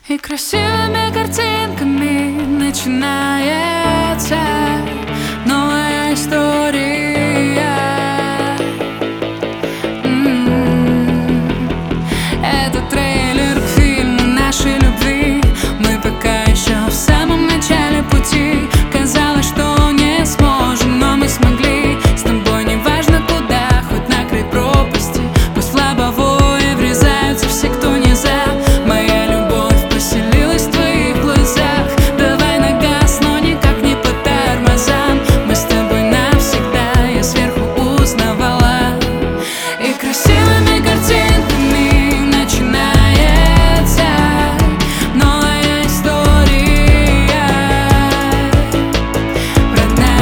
И красивыми картинками начинается новая история. Это трейлер к фильму нашей любви. Мы пока еще в самом начале пути. Казалось, что не сможем, но мы смогли. С тобой неважно куда, хоть на край пропасти. Пусть в лобовое врезаются все, кто не за. Моя любовь поселилась в твоих глазах. Давай на газ, но никак не по тормозам. Мы с тобой навсегда, я сверху узнавала. И красивыми картинками начинается новая история про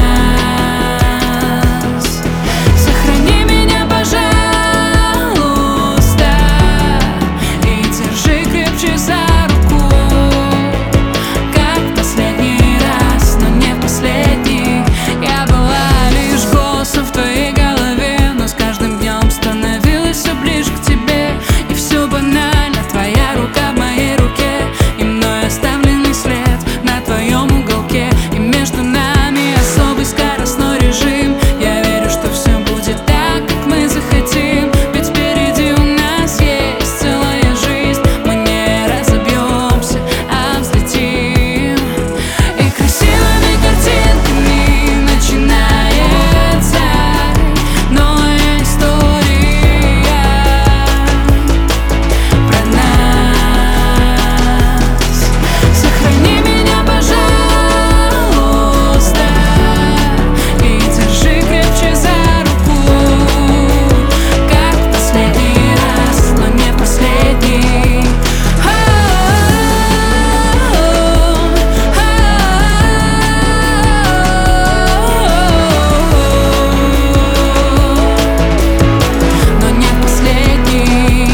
нас. Сохрани меня, пожалуйста, и держи крепче за руку, как в последний раз, но не в последний. Я была лишь голосом в твоей голове, но с каждым днем становилась все ближе к тебе. И все банально, твоя рука в моей руке, и мной оставленный след на твоем уголке. И между нами особый скоростной режим. Я верю, что все будет так, как мы захотим. Ведь впереди у нас есть целая жизнь. Мы не разобьемся, а взлетим. И красивыми картинками начинается новая история про нас. Сохрани меня, пожалуйста, и держи крепче за руку, как в последний раз, но не в последний. Но не последний.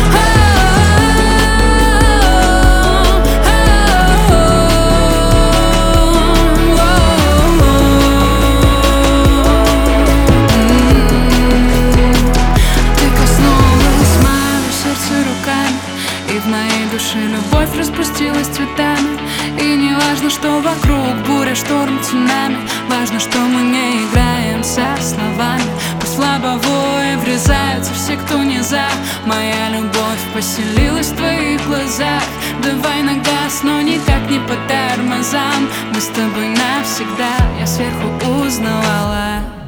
Ты коснулась моего сердца руками, и в моей душе любовь распустилась цветами. И не важно, что вокруг буря, шторм, цунами. Важно, что мы не играем со словами. Пусть в лобовое врезаются все, кто не за. Моя любовь поселилась в твоих глазах. Давай на газ, но никак не по тормозам. Мы с тобой навсегда, я сверху узнавала.